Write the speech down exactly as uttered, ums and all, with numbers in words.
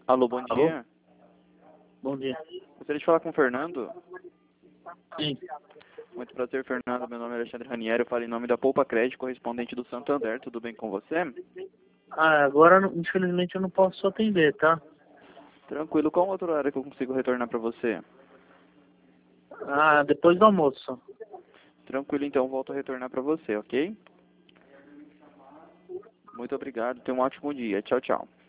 Alô, bom Alô? dia. Bom dia. Gostaria de falar com o Fernando. Sim. Muito prazer, Fernando. Meu nome é Alexandre Ranieri. Eu falo em nome da Poupa Crédito, correspondente do Santander. Tudo bem com você? Ah, agora, infelizmente, eu não posso atender, tá? Tranquilo. Qual outro horário que eu consigo retornar para você? Ah, depois do almoço. Tranquilo, então volto a retornar para você, ok? Muito obrigado. Tenha um ótimo dia. Tchau, tchau.